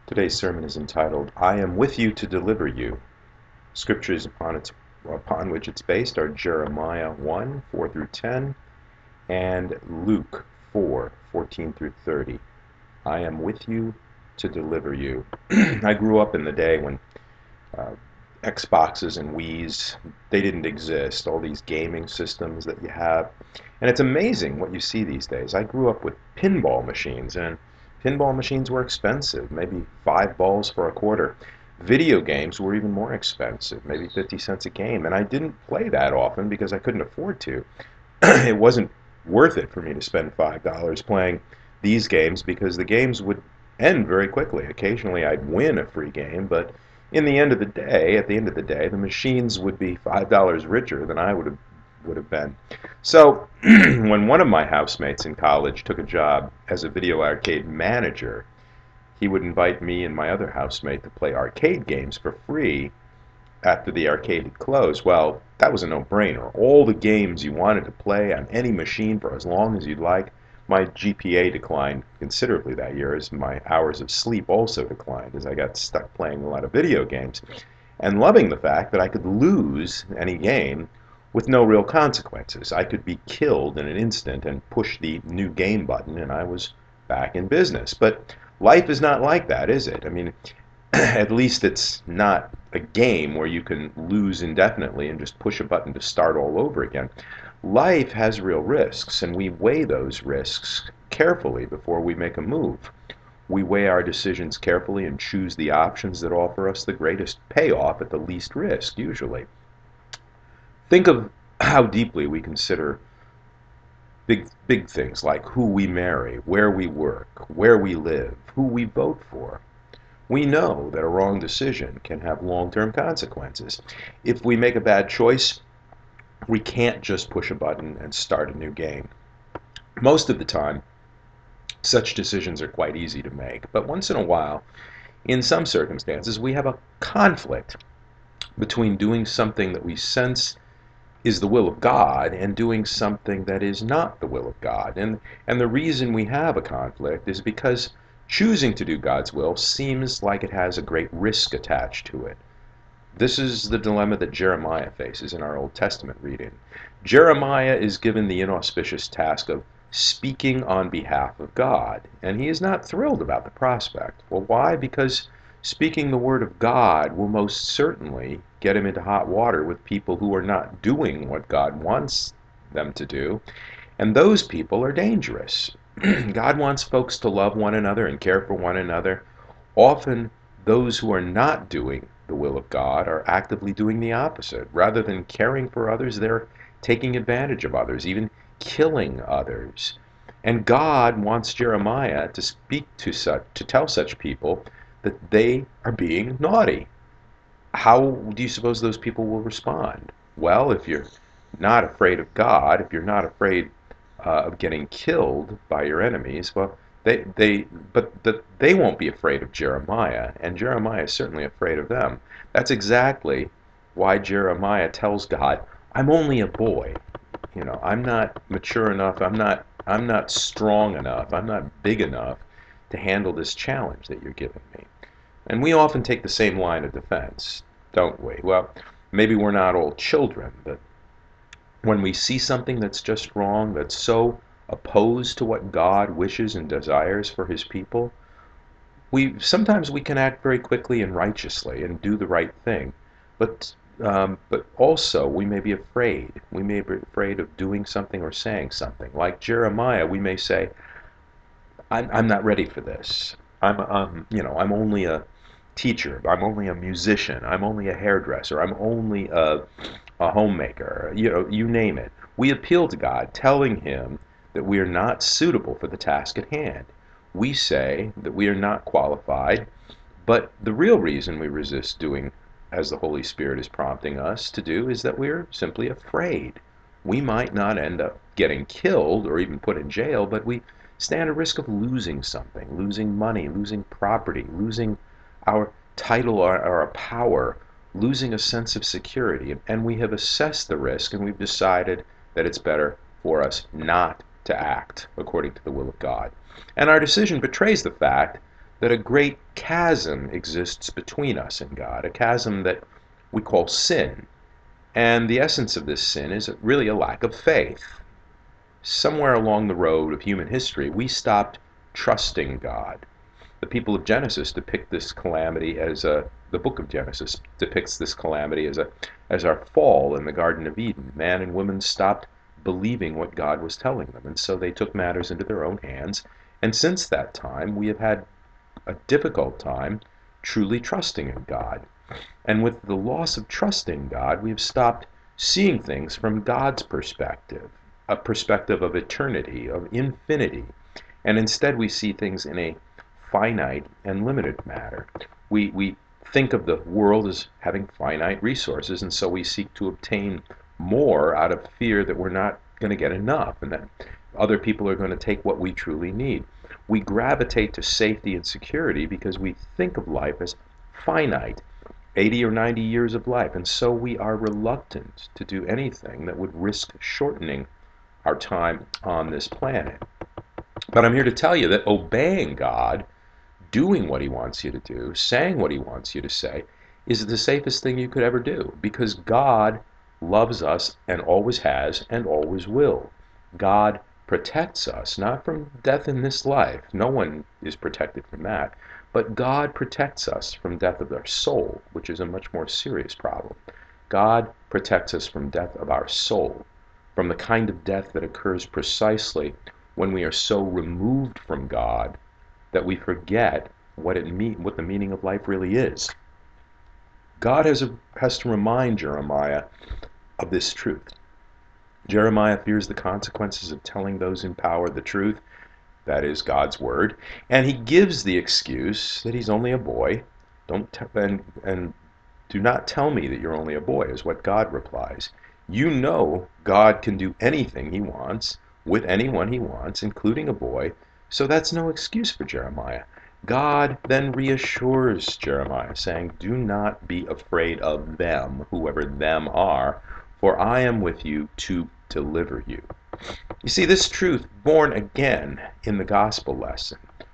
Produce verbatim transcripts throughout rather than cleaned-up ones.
Today's sermon is entitled, I Am With You to Deliver You. Scriptures upon, its, upon which it's based are Jeremiah one, four through ten, and Luke four, fourteen through thirty. I am with you to deliver you. I grew up in the day when uh, Xboxes and Wii's, they didn't exist, all these gaming systems that you have. And it's amazing what you see these days. I grew up with pinball machines, and pinball machines were expensive, maybe five balls for a quarter. Video games were even more expensive, maybe fifty cents a game, and I didn't play that often because I couldn't afford to. It wasn't worth it for me to spend five dollars playing these games because the games would end very quickly. Occasionally I'd win a free game, but in the end of the day, at the end of the day, the machines would be five dollars richer than I would have would have been. So when one of my housemates in college took a job as a video arcade manager, he would invite me and my other housemate to play arcade games for free after the arcade had closed. Well, that was a no-brainer. All the games you wanted to play on any machine for as long as you'd like. My G P A declined considerably that year as my hours of sleep also declined as I got stuck playing a lot of video games and loving the fact that I could lose any game with no real consequences. I could be killed in an instant and push the new game button and I was back in business. But life is not like that, is it? I mean, at least it's not a game where you can lose indefinitely and just push a button to start all over again. Life has real risks, and we weigh those risks carefully before we make a move. We weigh our decisions carefully and choose the options that offer us the greatest payoff at the least risk, usually. Think of how deeply we consider big, big things like who we marry, where we work, where we live, who we vote for. We know that a wrong decision can have long-term consequences. If we make a bad choice, we can't just push a button and start a new game. Most of the time, such decisions are quite easy to make, but once in a while, in some circumstances, we have a conflict between doing something that we sense is the will of God and doing something that is not the will of God. And, and the reason we have a conflict is because choosing to do God's will seems like it has a great risk attached to it. This is the dilemma that Jeremiah faces in our Old Testament reading. Jeremiah is given the inauspicious task of speaking on behalf of God, and he is not thrilled about the prospect. Well, why? Because speaking the word of God will most certainly get him into hot water with people who are not doing what God wants them to do, and those people are dangerous. God wants folks to love one another and care for one another. Often, those who are not doing the will of God are actively doing the opposite. Rather than caring for others, they're taking advantage of others, even killing others. And God wants Jeremiah to speak to such, to tell such people that they are being naughty. How do you suppose those people will respond? Well, if you're not afraid of God, if you're not afraid uh, of getting killed by your enemies, well, They, they, but the, they won't be afraid of Jeremiah, and Jeremiah is certainly afraid of them. That's exactly why Jeremiah tells God, I'm only a boy. You know, I'm not mature enough, I'm not, I'm not strong enough, I'm not big enough to handle this challenge that you're giving me. And we often take the same line of defense, don't we? Well, maybe we're not all children, but when we see something that's just wrong, that's so opposed to what God wishes and desires for his people, we sometimes we can act very quickly and righteously and do the right thing, but um, but also we may be afraid. We may be afraid of doing something or saying something. Like Jeremiah, we may say, "I'm I'm not ready for this. I'm um you know I'm only a teacher. I'm only a musician. I'm only a hairdresser. I'm only a a homemaker." You know, you name it. We appeal to God, telling him that we are not suitable for the task at hand. We say that we are not qualified, but the real reason we resist doing as the Holy Spirit is prompting us to do is that we're simply afraid. We might not end up getting killed or even put in jail, but we stand a risk of losing something, losing money, losing property, losing our title or our power, losing a sense of security. And we have assessed the risk and we've decided that it's better for us not to act according to the will of God. And our decision betrays the fact that a great chasm exists between us and God, a chasm that we call sin. And the essence of this sin is really a lack of faith. Somewhere along the road of human history, we stopped trusting God. The people of Genesis depict this calamity as a, the book of Genesis depicts this calamity as a, as our fall in the Garden of Eden. Man and woman stopped believing what God was telling them, and so they took matters into their own hands. And since that time, we have had a difficult time truly trusting in God. And with the loss of trust in God, we have stopped seeing things from God's perspective, a perspective of eternity, of infinity. And instead we see things in a finite and limited matter. We, we think of the world as having finite resources, and so we seek to obtain more out of fear that we're not going to get enough and that other people are going to take what we truly need. We gravitate to safety and security because we think of life as finite, eighty or ninety years of life, and so we are reluctant to do anything that would risk shortening our time on this planet. But I'm here to tell you that obeying God, doing what he wants you to do, saying what he wants you to say, is the safest thing you could ever do, because God loves us and always has and always will. God protects us, not from death in this life. No one is protected from that. But God protects us from death of our soul, which is a much more serious problem. God protects us from death of our soul, from the kind of death that occurs precisely when we are so removed from God that we forget what it mean, what the meaning of life really is. God has, a, has to remind Jeremiah of this truth. Jeremiah fears the consequences of telling those in power the truth, that is God's word, and he gives the excuse that he's only a boy. Don't t- and, and do not tell me that you're only a boy, is what God replies. You know God can do anything he wants with anyone he wants, including a boy, so that's no excuse for Jeremiah. God then reassures Jeremiah, saying, do not be afraid of them, whoever them are, for I am with you to deliver you. You see, this truth born again in the gospel lesson,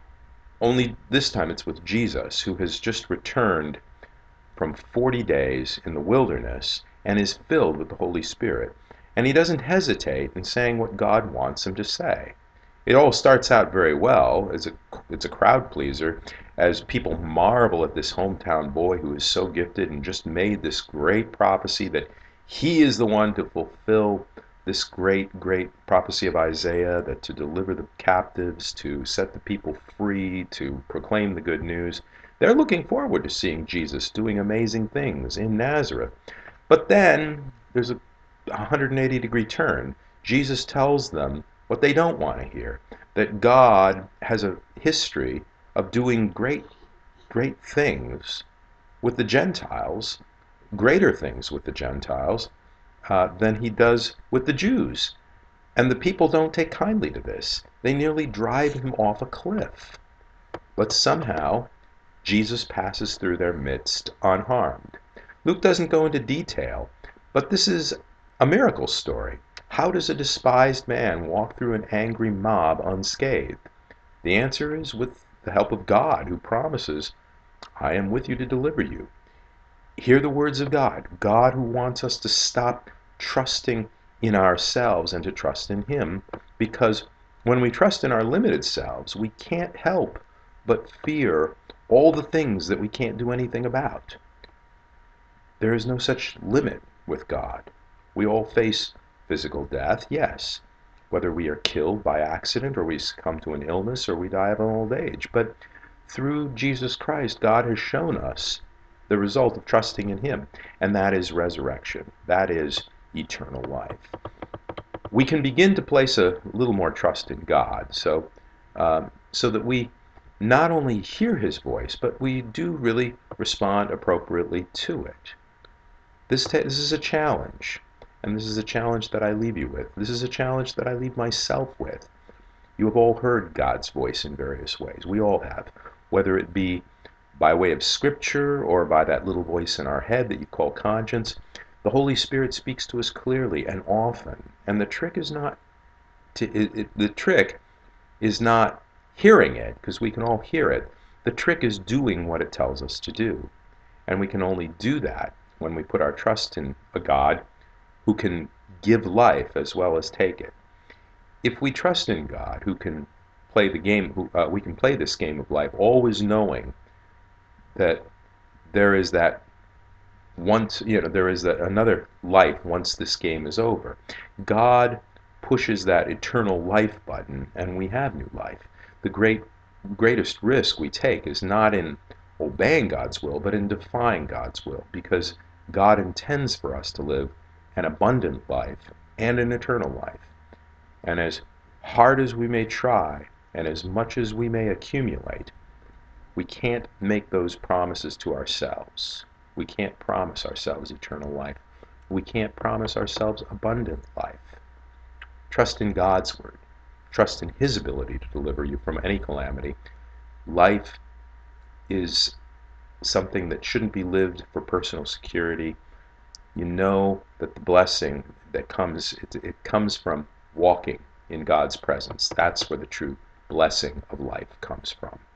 only this time it's with Jesus, who has just returned from forty days in the wilderness and is filled with the Holy Spirit. And he doesn't hesitate in saying what God wants him to say. It all starts out very well. As a, it's a crowd pleaser, as people marvel at this hometown boy who is so gifted and just made this great prophecy that he is the one to fulfill this great, great prophecy of Isaiah, that to deliver the captives, to set the people free, to proclaim the good news. They're looking forward to seeing Jesus doing amazing things in Nazareth. But then there's a one hundred eighty degree turn. Jesus tells them what they don't want to hear, that God has a history of doing great, great things with the Gentiles, greater things with the Gentiles, uh, than he does with the Jews. And the people don't take kindly to this. They nearly drive him off a cliff. But somehow, Jesus passes through their midst unharmed. Luke doesn't go into detail, but this is a miracle story. How does a despised man walk through an angry mob unscathed? The answer is with the help of God, who promises, I am with you to deliver you. Hear the words of God, God who wants us to stop trusting in ourselves and to trust in him, because when we trust in our limited selves, we can't help but fear all the things that we can't do anything about. There is no such limit with God. We all face physical death, yes, whether we are killed by accident or we succumb to an illness or we die of an old age. But through Jesus Christ, God has shown us the result of trusting in him, and that is resurrection. That is eternal life. We can begin to place a little more trust in God, so um, so that we not only hear his voice, but we do really respond appropriately to it. This, ta- this is a challenge, and this is a challenge that I leave you with. This is a challenge that I leave myself with. You have all heard God's voice in various ways. We all have, whether it be by way of scripture or by that little voice in our head that you call conscience. The Holy Spirit speaks to us clearly and often, and the trick is not to, it, it, the trick is not hearing it, because we can all hear it, The trick is doing what it tells us to do. And we can only do that when we put our trust in a God who can give life as well as take it. If we trust in God who can play the game, uh, we can play this game of life, always knowing that there is that once, you know, there is that another life once this game is over. God pushes that eternal life button, and we have new life. The great, greatest risk we take is not in obeying God's will, but in defying God's will, because God intends for us to live an abundant life and an eternal life. And as hard as we may try, and as much as we may accumulate, we can't make those promises to ourselves. We can't promise ourselves eternal life. We can't promise ourselves abundant life. Trust in God's word. Trust in His ability to deliver you from any calamity. Life is something that shouldn't be lived for personal security. You know that the blessing that comes, it, it comes from walking in God's presence. That's where the true blessing of life comes from.